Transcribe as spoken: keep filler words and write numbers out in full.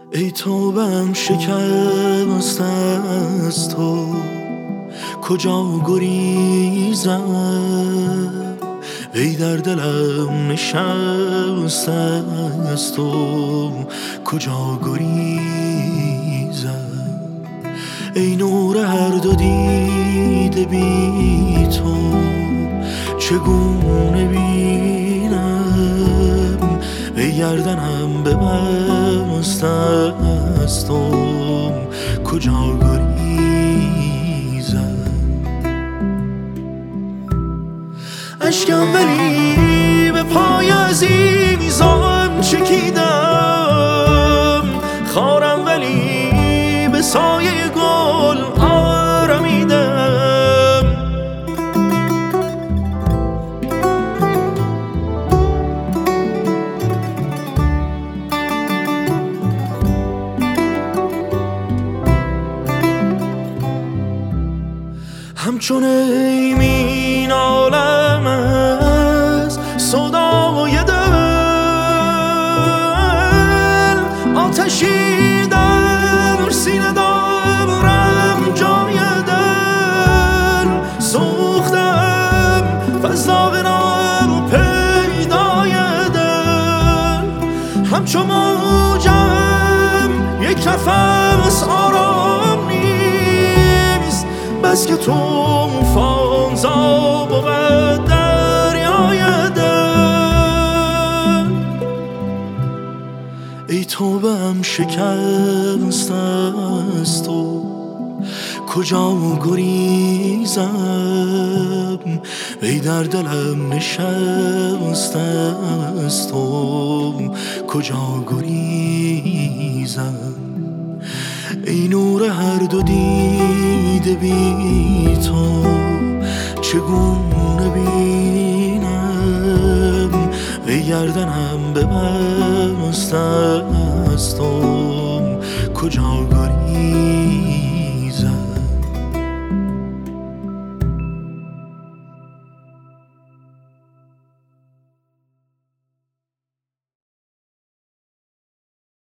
ای توبه‌ام شکست از تو، کجا گریزم؟ ای در دلم نشست از تو، کجا گریزم؟ ای نور هر دو دیده بی تو، چگونه بینم؟ ای گردنم ببست از تو، کجا گریزم؟ اشکم ولی به پای عزیزان چکیدم، خارم ولی به سایه گل آرمیدم. همچون ایمین عالم از صدای دل، آتشی در سینه دارم جای دل. سوختم فضا نام پیدای دل، همچون موجم یک نفس آرام نیست، بس که طوفان زا بود دریای دل. ای توبه‌ام شکست از تو، کجا گریزم؟ ای در دلم نشست از تو، کجا گریزم؟ ای نور هر دو دیده بی تو، چگونه بینم؟ ای گردنم ببست از تو، کجا